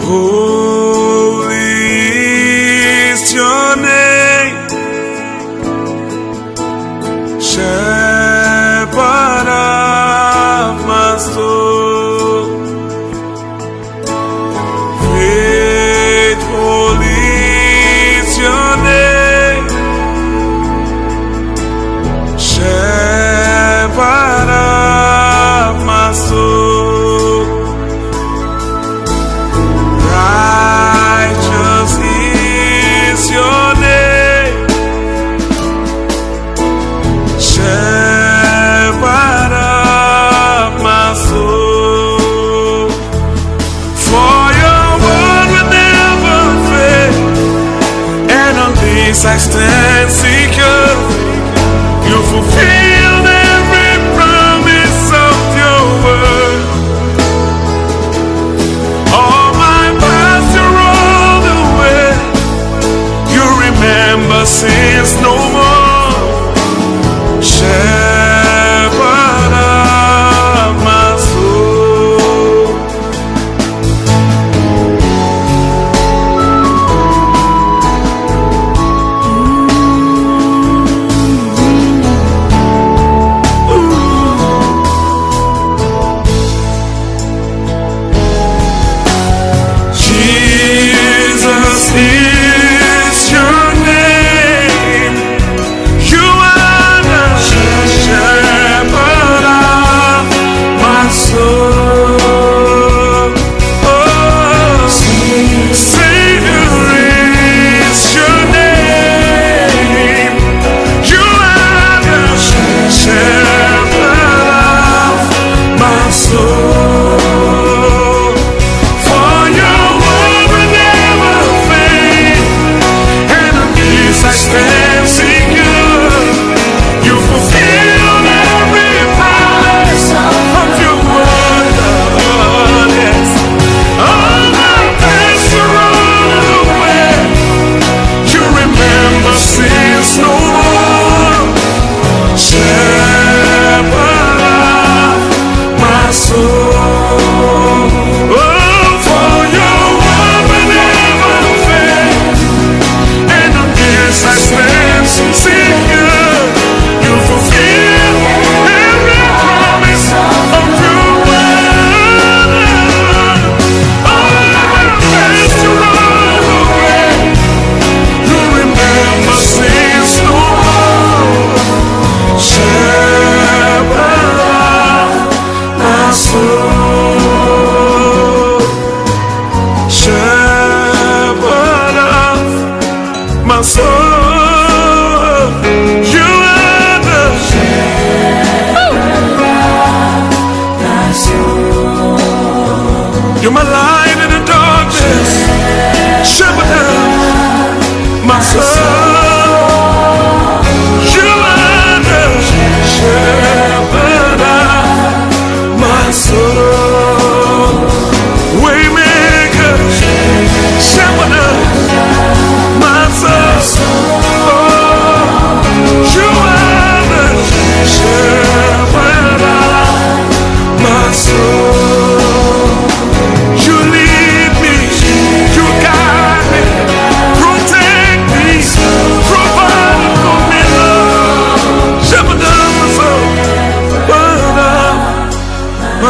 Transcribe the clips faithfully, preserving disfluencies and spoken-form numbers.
Holy is your name, Shepherd of my soul. Faithful is your name, Shepherd of my soul. Righteous is your name, Shepherd of my soul. For your word will never fail, and on this I stand secure. You fulfilled every promise of your word. All my past you rolled away. You remember sins no more. Shepherd of my soul. Jesus is your name. You are the shepherd of my soul. Oh, Savior is your name. You are the shepherd of my soul. For your word will never fail, and on this I stand secure. You fulfill every promise of your word, Lord, yes. All my past are rolled away. You remember sins no more. Shepherd of my soul. Oh, for your word will never fail, and on this I stand secure. You fulfill every promise of your word. All my past you roll away. You remember sins no more. Shepherd of my soul. Shepherd of my soul. You are the You're my light in the darkness. Shepherd of my soul. You are the shepherd of my soul. Waymaker, shepherd of my soul. You are the shepherd of my soul. You lead me, you guide me, protect me, provide for me, Lord. Shepherd of my soul, shepherd of my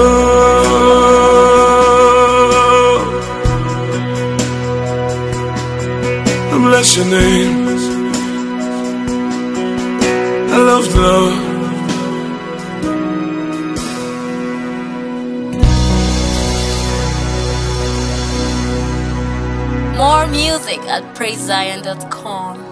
soul. I bless your name. I love the Lord. More music at praise zion dot com.